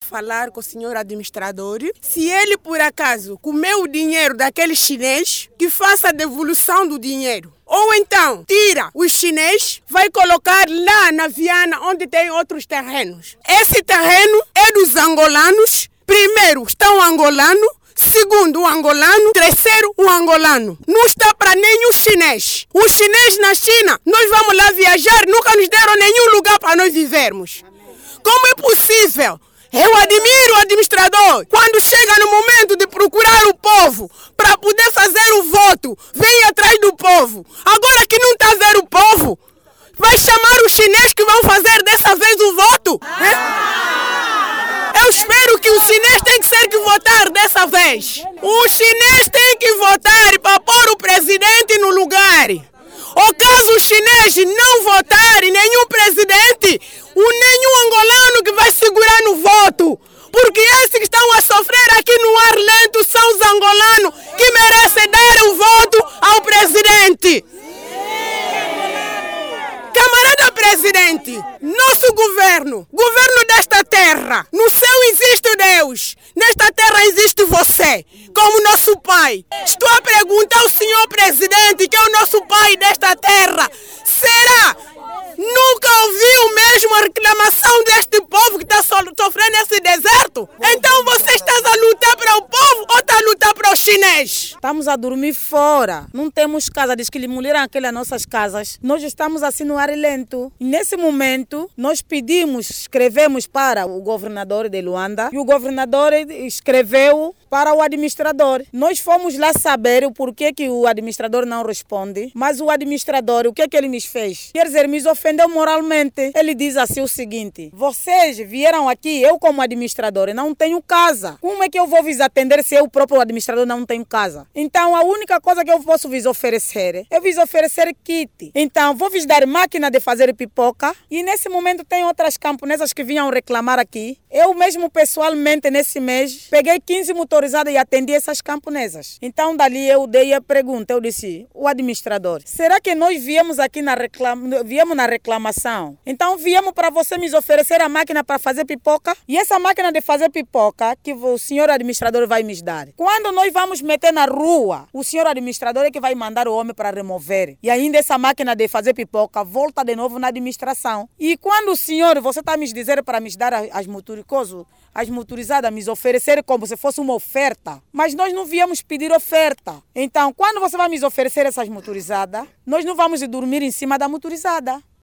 falar com o senhor administrador. Se ele, por acaso, comeu o dinheiro daquele chinês, que faça a devolução do dinheiro. Ou então, tira os chineses, vai colocar lá na Viana, onde tem outros terrenos. Esse terreno é dos angolanos. Primeiro, está um angolano. Segundo, o angolano. Terceiro, o angolano. Não está para nenhum chinês. Os chineses na China, nós vamos lá viajar, nunca nos deram nenhum lugar para nós vivermos. Como é possível? Eu admiro o administrador. Quando chega no momento de procurar o povo para poder fazer o voto, vem atrás do povo. Agora que não está a ver o povo, vai chamar os chineses que vão fazer dessa vez o voto? Eu espero que o chinês tem que ser que votar dessa vez. O chinês tem que votar para pôr o presidente no lugar. Ou caso os chineses não votarem nenhum presidente, nenhum angolano que vai segurar no voto. Porque esses que estão a sofrer aqui no ar lento são os angolanos que merecem dar o voto ao presidente. Camarada presidente, nosso governo desta terra, no céu existe Deus, nesta terra existe você, como nosso pai. Estou a perguntar ao senhor presidente, que é o nosso pai desta terra, será? Nunca ouviu mesmo a reclamação deste povo que está sofrendo esse deserto? Então você está a lutar para o povo ou está a lutar para os chineses? Estamos a dormir fora, não temos casa, diz que demoliram aquelas nossas casas. Nós estamos assim no ar lento. E nesse momento, nós escrevemos para o governador de Luanda e o governador escreveu para o administrador. Nós fomos lá saber o porquê que o administrador não responde, mas o administrador, o que ele nos fez? Quer dizer, me ofendeu moralmente. Ele diz assim o seguinte: vocês vieram aqui, eu como administrador não tenho casa. Como é que eu vou vos atender se eu próprio administrador não tenho casa? Então a única coisa que eu posso vos oferecer é vos oferecer kit. Então vou vos dar máquina de fazer pipoca e nesse momento tem outras camponesas que vinham reclamar aqui. Eu mesmo pessoalmente nesse mês peguei 15 motorizadas e atendi essas camponesas. Então dali eu dei a pergunta, eu disse: o administrador, será que nós viemos aqui na reclamação? Então viemos para você me oferecer a máquina para fazer pipoca e essa máquina de fazer pipoca que o senhor administrador vai me dar. Quando nós vamos meter na rua, o senhor administrador é que vai mandar o homem para remover. E ainda essa máquina de fazer pipoca volta de novo na administração. E quando o senhor, você está me dizer para me dar as motorizadas, me oferecer como se fosse uma oferta. Mas nós não viemos pedir oferta. Então, quando você vai me oferecer essas motorizadas, nós não vamos dormir em cima da motorizada.